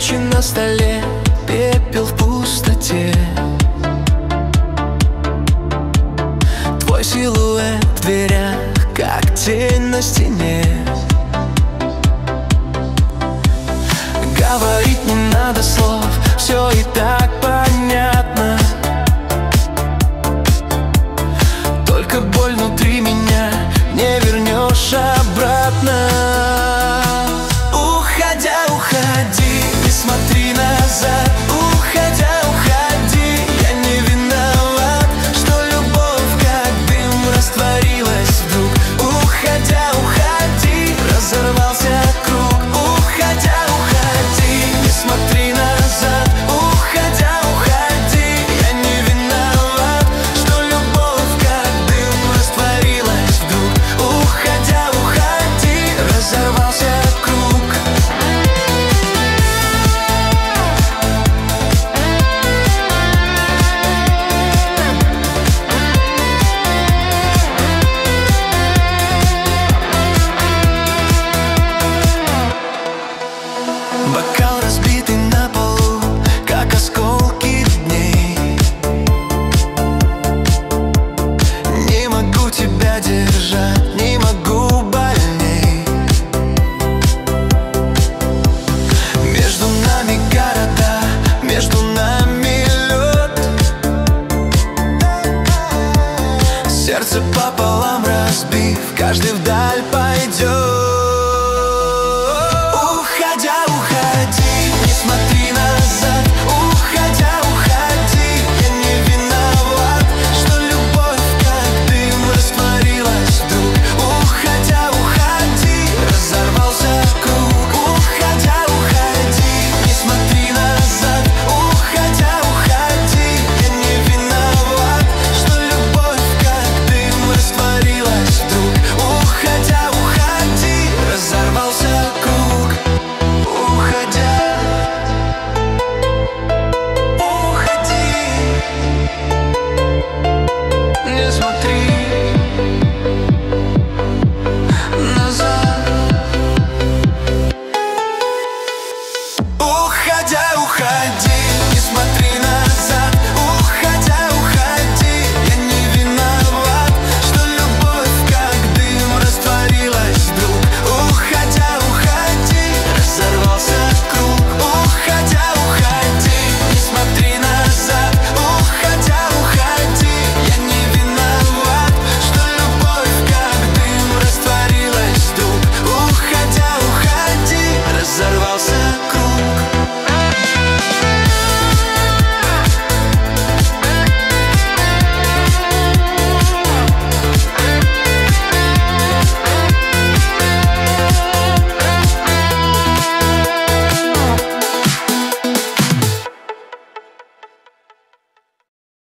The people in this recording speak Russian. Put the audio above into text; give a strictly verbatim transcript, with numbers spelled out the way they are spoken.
Свечи на столе, пепел в пустоте. Твой силуэт в дверях, как тень на стене. Говорить не надо слов, все и так понятно. Только боль внутри меня не вернешь обратно. Уходя, уходи, не смотри назад. Уходя, уходи, я не виноват, что любовь как дым растворилась вдруг. Уходя, уходи, разорвался круг. Уходя, уходи, не смотри назад. Уходя, уходи, я не виноват, что любовь как дым растворилась вдруг. Уходя, уходи, разорвался круг. Бокал разбитый на полу, как осколки дней. Не могу тебя держать, не могу больней. Между нами города, между нами лед. Сердце пополам разбив, каждый вдаль пойдет. Уходя, уходи, не смотри назад. Уходя, уходи, я не виноват, что любовь как дым растворилась вдруг. Уходя, уходи, разорвался круг. Уходя, уходи, не смотри назад. Уходя, уходи, я не виноват, что любовь как дым растворилась вдруг. Уходя, уходи, разорвался круг. Уходя, уходи, не смотри